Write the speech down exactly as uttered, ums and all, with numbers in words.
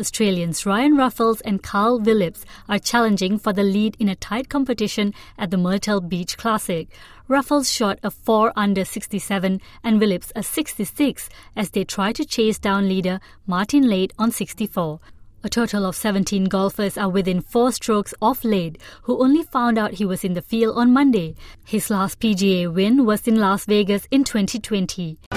Australians Ryan Ruffels and Carl Phillips are challenging for the lead in a tight competition at the Myrtle Beach Classic. Ruffels shot a four under sixty-seven and Phillips a sixty-six as they try to chase down leader Martin Laird on sixty-four. A total of seventeen golfers are within four strokes of Laird, who only found out he was in the field on Monday. His last P G A win was in Las Vegas in twenty twenty.